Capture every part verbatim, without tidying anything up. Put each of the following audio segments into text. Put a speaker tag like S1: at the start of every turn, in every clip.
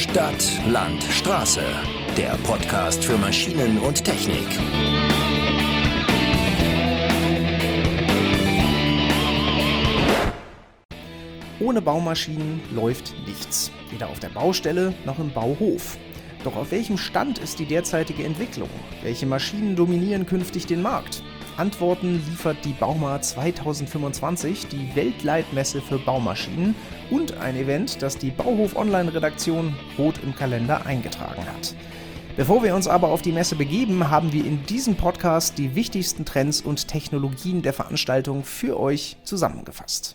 S1: Stadt, Land, Straße. Der Podcast für Maschinen und Technik.
S2: Ohne Baumaschinen läuft nichts, weder auf der Baustelle noch im Bauhof. Doch auf welchem Stand ist die derzeitige Entwicklung? Welche Maschinen dominieren künftig den Markt? Antworten liefert die Bauma zweitausendfünfundzwanzig, die Weltleitmesse für Baumaschinen und ein Event, das die Bauhof-Online-Redaktion rot im Kalender eingetragen hat. Bevor wir uns aber auf die Messe begeben, haben wir in diesem Podcast die wichtigsten Trends und Technologien der Veranstaltung für euch zusammengefasst.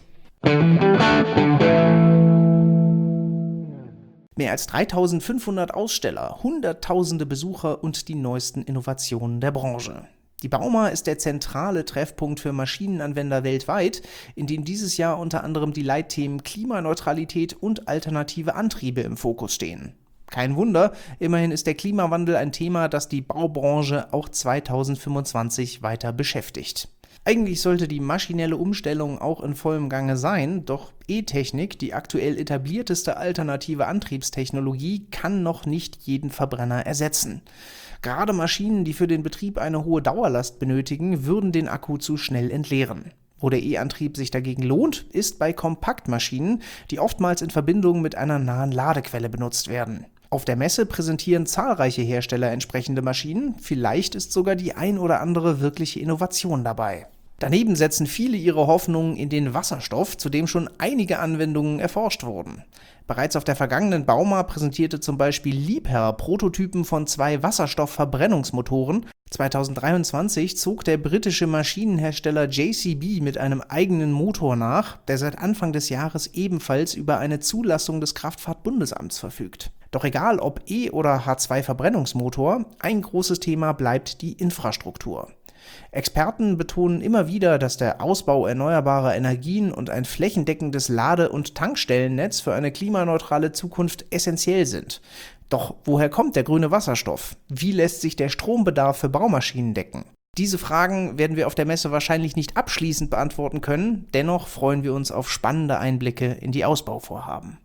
S2: Mehr als dreitausendfünfhundert Aussteller, hunderttausende Besucher und die neuesten Innovationen der Branche. Die Bauma ist der zentrale Treffpunkt für Maschinenanwender weltweit, in dem dieses Jahr unter anderem die Leitthemen Klimaneutralität und alternative Antriebe im Fokus stehen. Kein Wunder, immerhin ist der Klimawandel ein Thema, das die Baubranche auch zweitausendfünfundzwanzig weiter beschäftigt. Eigentlich sollte die maschinelle Umstellung auch in vollem Gange sein, doch E-Technik, die aktuell etablierteste alternative Antriebstechnologie, kann noch nicht jeden Verbrenner ersetzen. Gerade Maschinen, die für den Betrieb eine hohe Dauerlast benötigen, würden den Akku zu schnell entleeren. Wo der E-Antrieb sich dagegen lohnt, ist bei Kompaktmaschinen, die oftmals in Verbindung mit einer nahen Ladequelle benutzt werden. Auf der Messe präsentieren zahlreiche Hersteller entsprechende Maschinen, vielleicht ist sogar die ein oder andere wirkliche Innovation dabei. Daneben setzen viele ihre Hoffnungen in den Wasserstoff, zu dem schon einige Anwendungen erforscht wurden. Bereits auf der vergangenen Bauma präsentierte zum Beispiel Liebherr Prototypen von zwei Wasserstoffverbrennungsmotoren. zweitausenddreiundzwanzig zog der britische Maschinenhersteller J C B mit einem eigenen Motor nach, der seit Anfang des Jahres ebenfalls über eine Zulassung des Kraftfahrtbundesamts verfügt. Doch egal ob E- oder H zwei Verbrennungsmotor, ein großes Thema bleibt die Infrastruktur. Experten betonen immer wieder, dass der Ausbau erneuerbarer Energien und ein flächendeckendes Lade- und Tankstellennetz für eine klimaneutrale Zukunft essentiell sind. Doch woher kommt der grüne Wasserstoff? Wie lässt sich der Strombedarf für Baumaschinen decken? Diese Fragen werden wir auf der Messe wahrscheinlich nicht abschließend beantworten können, dennoch freuen wir uns auf spannende Einblicke in die Ausbauvorhaben.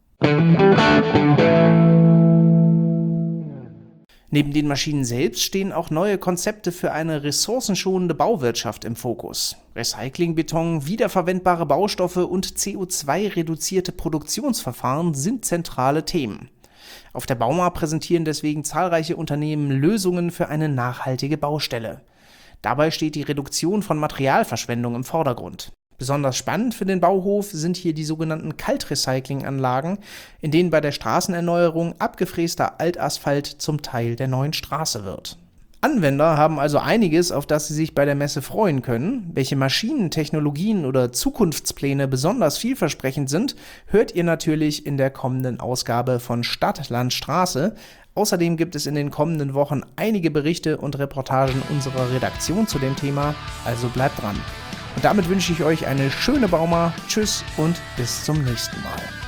S2: Neben den Maschinen selbst stehen auch neue Konzepte für eine ressourcenschonende Bauwirtschaft im Fokus. Recyclingbeton, wiederverwendbare Baustoffe und C O zwei reduzierte Produktionsverfahren sind zentrale Themen. Auf der Bauma präsentieren deswegen zahlreiche Unternehmen Lösungen für eine nachhaltige Baustelle. Dabei steht die Reduktion von Materialverschwendung im Vordergrund. Besonders spannend für den Bauhof sind hier die sogenannten Kaltrecyclinganlagen, in denen bei der Straßenerneuerung abgefräster Altasphalt zum Teil der neuen Straße wird. Anwender haben also einiges, auf das sie sich bei der Messe freuen können. Welche Maschinen, Technologien oder Zukunftspläne besonders vielversprechend sind, hört ihr natürlich in der kommenden Ausgabe von Stadt, Land, Straße. Außerdem gibt es in den kommenden Wochen einige Berichte und Reportagen unserer Redaktion zu dem Thema, also bleibt dran. Und damit wünsche ich euch eine schöne Bauma, tschüss und bis zum nächsten Mal.